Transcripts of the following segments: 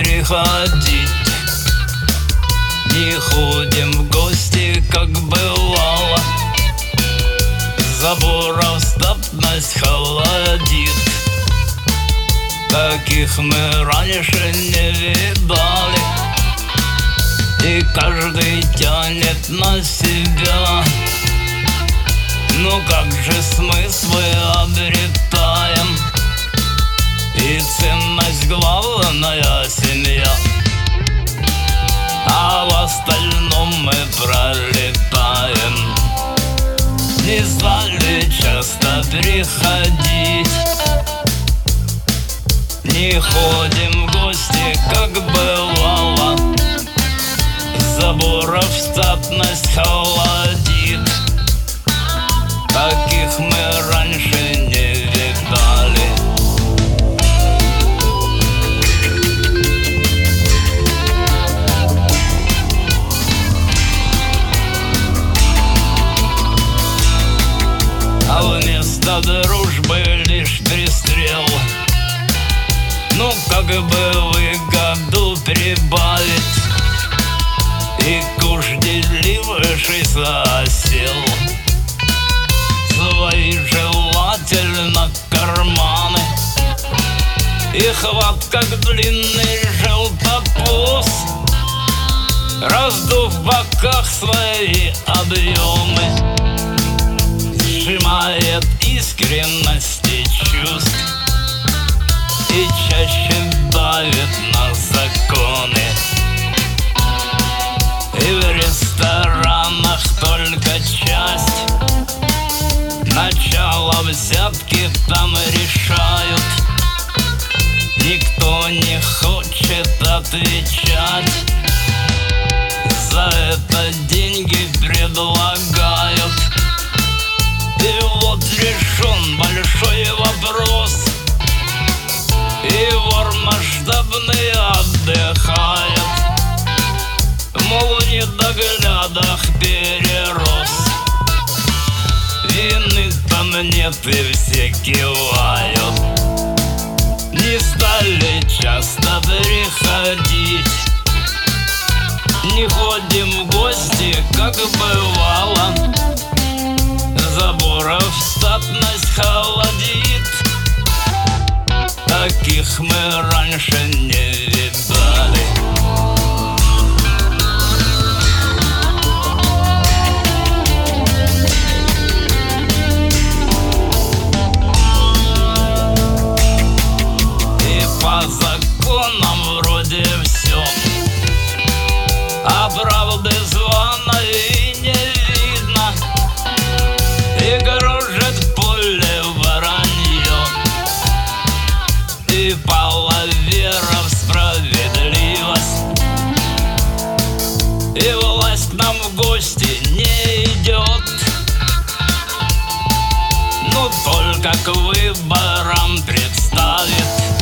приходить. Не ходим в гости, как бывало. Заборов статность холодит. Таких мы раньше не видали. И каждый тянет на себя. Ну как же смыслы обретаем, и ценность главная семья, а в остальном мы пролетаем. Не стали часто приходить, не ходим в гости, как бывало. Заборов статность холодит. Таких мы раньше не видали. А вместо дружбы лишь пристрел. Ну как бы выгоду прибавить, и куш деливший сосел. Свои желательно карманы, и хват, как длинный желтопуз, раздув в боках свои объемы, сжимает искренности чувств и чаще давит на законы. И в ресторанах только часть начало взятки там решают. Никто не хочет отвечать. За это деньги предлагают. И вот решен большой вопрос, и вор масштабный отдыхает. Мол, в недоглядах перерос. Вины там нет, и все кивают. Не стали часто приходить, не ходим в гости, как бывало. Заборов статность холодит. Таких мы раньше не видали. По законам вроде все, а правды званой не видно. И кружит поле воронье, и пала вера в справедливость. И власть к нам в гости не идет, но только к выборам представит.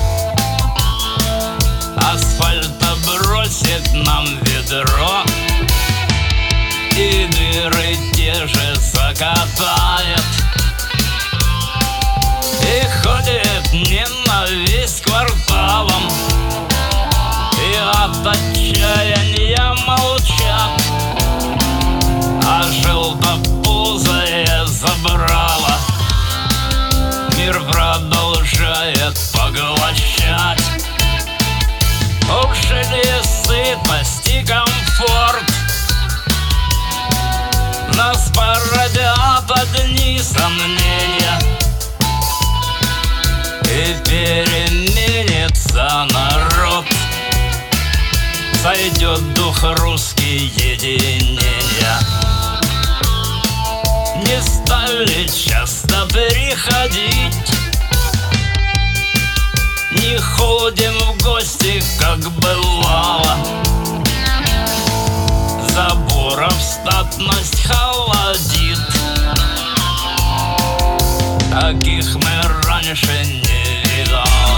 Асфальта бросит нам ведро, и дыры те же закатает. И ходит ненависть кварталом, и от отчаяния молчат. А желтопузая забрала, мир продолжает поглощать. Ушли сытость и комфорт, нас породят одни сомнения, и переменится народ. Сойдет дух русский единения. Не стали часто приходить, не ходим в гости, как бывало. Заборов статность холодит. Таких мы раньше не видали.